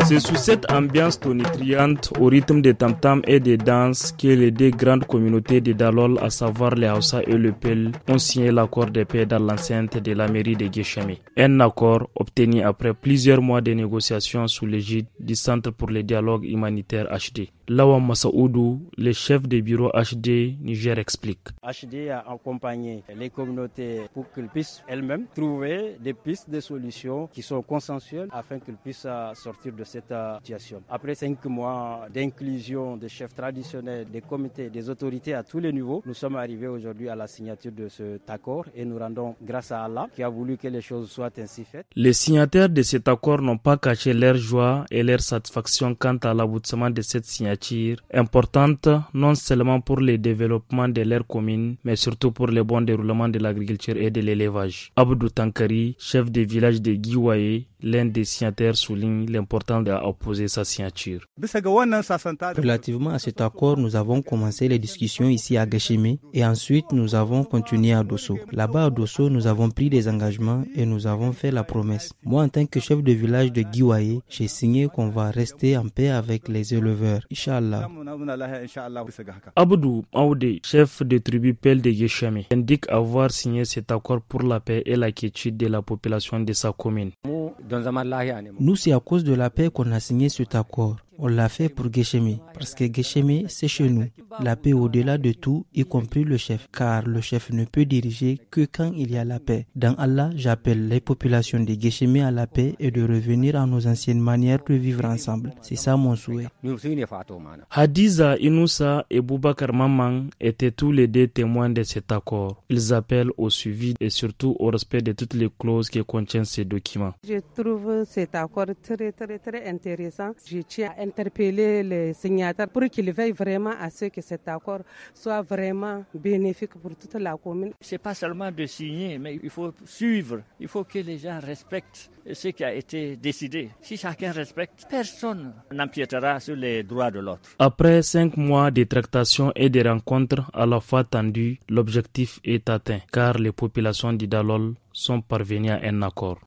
C'est sous cette ambiance tonitruante, au rythme des tam-tams et des danses, que les deux grandes communautés de Dalol, à savoir les Hausa et le Peul, ont signé l'accord de paix dans l'enceinte de la mairie de Guéchémé. Un accord obtenu après plusieurs mois de négociations sous l'égide du Centre pour le dialogue humanitaire HD. Lawan Massaoudou, le chef de bureau HD Niger, explique. HD a accompagné les communautés pour qu'elles puissent elles-mêmes trouver des pistes de solutions qui sont consensuelles afin qu'elles puissent sortir de cette situation. Après 5 mois d'inclusion des chefs traditionnels, des comités, des autorités à tous les niveaux, nous sommes arrivés aujourd'hui à la signature de cet accord et nous rendons grâce à Allah qui a voulu que les choses soient ainsi faites. Les signataires de cet accord n'ont pas caché leur joie et leur satisfaction quant à l'aboutissement de cette signature importante non seulement pour le développement de leur commune, mais surtout pour le bon déroulement de l'agriculture et de l'élevage. Abdou Tankari, chef de village de Guiwaye, l'un des signataires, souligne l'importance d'opposer sa signature. Relativement à cet accord, nous avons commencé les discussions ici à Guéchémé et ensuite nous avons continué à Dosso. Là-bas à Dosso, nous avons pris des engagements et nous avons fait la promesse. Moi, en tant que chef de village de Guiwaye, j'ai signé qu'on va rester en paix avec les éleveurs. Inch'Allah. Abdou Aoudé, chef de tribu Peul de Guéchémé, indique avoir signé cet accord pour la paix et la quiétude de la population de sa commune. Nous, c'est à cause de la paix qu'on a signé cet accord. On l'a fait pour Guéchémé, parce que Guéchémé, c'est chez nous. La paix au-delà de tout, y compris le chef, car le chef ne peut diriger que quand il y a la paix. Dans Allah, j'appelle les populations de Guéchémé à la paix et de revenir à nos anciennes manières de vivre ensemble. C'est ça mon souhait. Hadiza Inoussa et Boubacar Maman étaient tous les deux témoins de cet accord. Ils appellent au suivi et surtout au respect de toutes les clauses qui contiennent ces documents. Je trouve cet accord très intéressant. Je tiens à interpeller les signataires pour qu'ils veillent vraiment à ce que cet accord soit vraiment bénéfique pour toute la commune. C'est pas seulement de signer, mais il faut suivre. Il faut que les gens respectent ce qui a été décidé. Si chacun respecte, personne n'empiétera sur les droits de l'autre. Après 5 mois de tractations et de rencontres à la fois tendues, l'objectif est atteint car les populations d'Idalol sont parvenues à un accord.